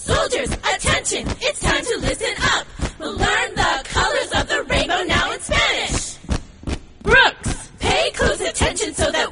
Soldiers, attention! It's time to listen up! We'll learn the colors of the rainbow now in Spanish! Brooks, pay close attention so that